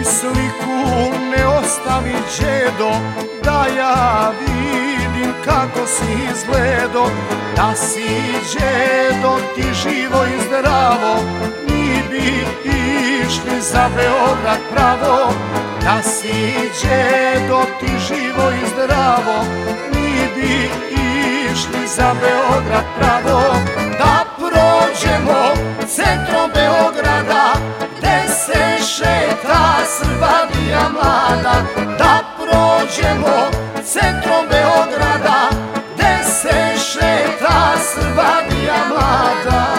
sliku ne ostavi đedo, da ja vidim kako si izgledo. Da si đedo ti živo i zdravo, mi bi išli za Beograd pravo. Da si đedo ti živo i zdravo, mi bi išli za Beograd pravo. Da prođemo centrom Beograda, gde se šeta Srbija mlada. Da prođemo centrom Beograda, gde se šeta Srbija mlada.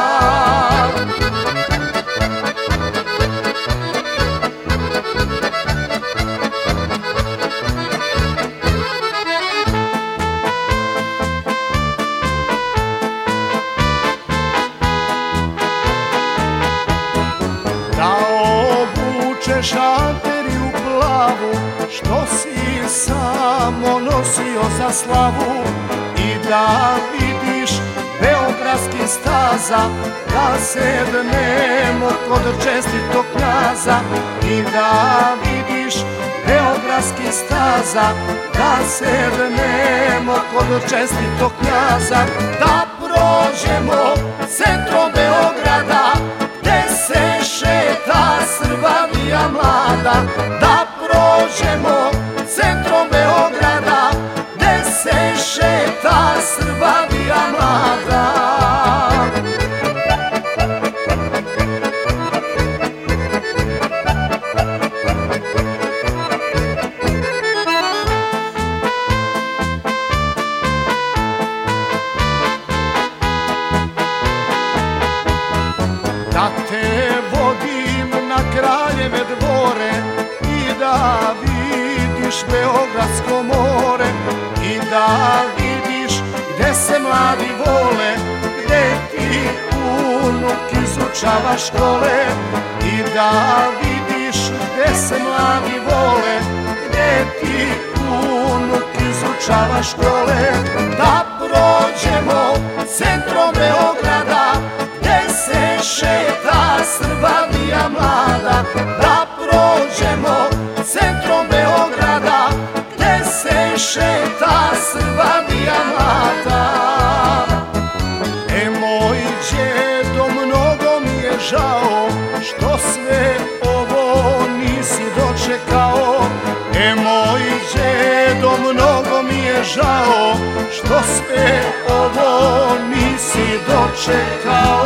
Da obučeš anteriju plavu, što si samo nosio za slavu. I da vidiš beogradskih staza, da sednemo kod čestitog knjaza. I da vidiš beogradskih staza, da sednemo kod čestitog knjaza. Da prođemo centrom Beograda, gde se šeta Srbija mlada. Da prođemo centrom Beograda, gde se šeta Srbija mlada. Da te vodim na Kraljeve dvore i da vidiš Beogradsko more. I da vidiš gde se mladi vole, gde ti unuk izučava škole. I da vidiš gde se mladi vole, gde ti unuk izučava škole. Da prođemo centrom Beograda, gde se šeta Srbija mlada. Da prođemo centrom Beograda, gde se šeta Srbija mlada. Moj đedo, mnogo mi je žao što sve ovo nisi dočekao. Moj đedo, mnogo mi je žao što sve ovo nisi dočekao.